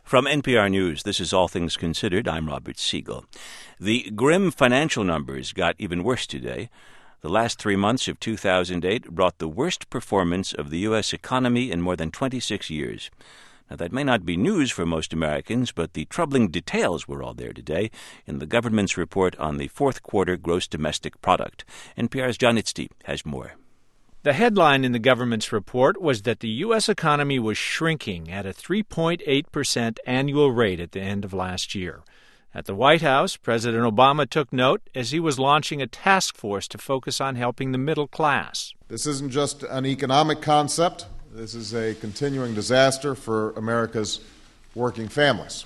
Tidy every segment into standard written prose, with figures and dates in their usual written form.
From NPR News, this is All Things Considered. I'm Robert Siegel. The grim financial numbers got even worse today. The last 3 months of 2008 brought the worst performance of the U.S. economy in more than 26 years. Now, that may not be news for most Americans, but the troubling details were all there today in the government's report on the fourth quarter gross domestic product. NPR's John Itzty has more. The headline in the government's report was that the U.S. economy was shrinking at a 3.8% annual rate at the end of last year. At the White House, President Obama took note as he was launching a task force to focus on helping the middle class. This isn't just an economic concept. This is a continuing disaster for America's working families.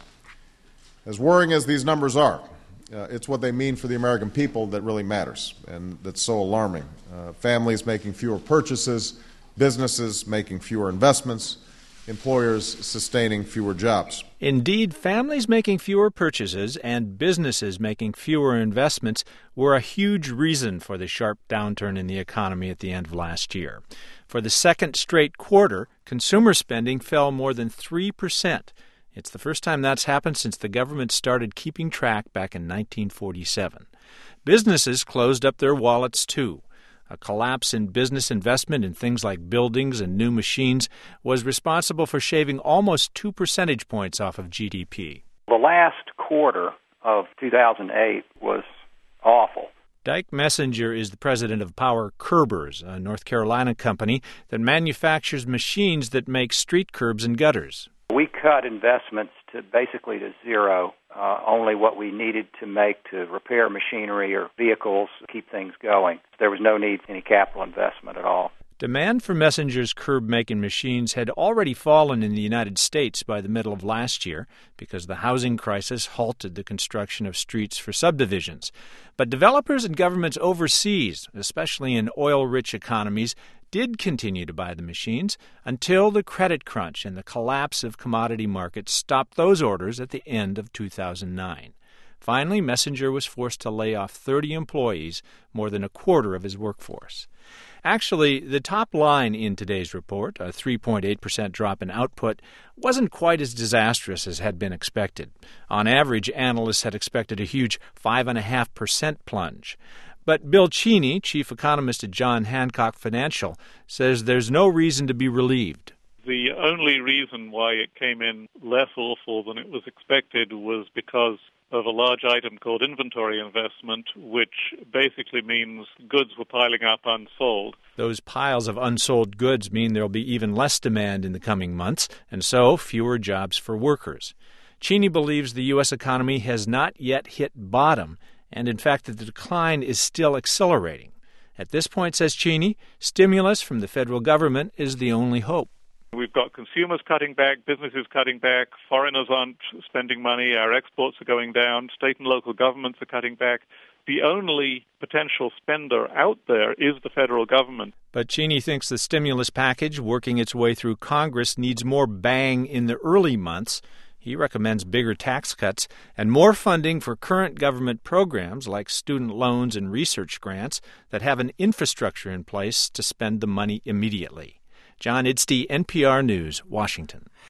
As worrying as these numbers are, it's what they mean for the American people that really matters, and that's so alarming. Families making fewer purchases, businesses making fewer investments, employers sustaining fewer jobs. Indeed, families making fewer purchases and businesses making fewer investments were a huge reason for the sharp downturn in the economy at the end of last year. For the second straight quarter, consumer spending fell more than 3%. It's the first time that's happened since the government started keeping track back in 1947. Businesses closed up their wallets, too. A collapse in business investment in things like buildings and new machines was responsible for shaving almost 2 percentage points off of GDP. The last quarter of 2008 was awful. Dyke Messenger is the president of Power Curbers, a North Carolina company that manufactures machines that make street curbs and gutters. We cut investments to basically to zero, only what we needed to make to repair machinery or vehicles to keep things going. There was no need for any capital investment at all. Demand for Messenger's curb-making machines had already fallen in the United States by the middle of last year because the housing crisis halted the construction of streets for subdivisions. But developers and governments overseas, especially in oil-rich economies, did continue to buy the machines until the credit crunch and the collapse of commodity markets stopped those orders at the end of 2009. Finally, Messenger was forced to lay off 30 employees, more than a quarter of his workforce. Actually, the top line in today's report, a 3.8% drop in output, wasn't quite as disastrous as had been expected. On average, analysts had expected a huge 5.5% plunge. But Bill Cheney, chief economist at John Hancock Financial, says there's no reason to be relieved. The only reason why it came in less awful than it was expected was because of a large item called inventory investment, which basically means goods were piling up unsold. Those piles of unsold goods mean there'll be even less demand in the coming months, and so fewer jobs for workers. Cheney believes the U.S. economy has not yet hit bottom, and in fact that the decline is still accelerating. At this point, says Cheney, stimulus from the federal government is the only hope. We've got consumers cutting back, businesses cutting back, foreigners aren't spending money, our exports are going down, state and local governments are cutting back. The only potential spender out there is the federal government. But Cheney thinks the stimulus package working its way through Congress needs more bang in the early months. He recommends bigger tax cuts and more funding for current government programs like student loans and research grants that have an infrastructure in place to spend the money immediately. John Itzty, NPR News, Washington.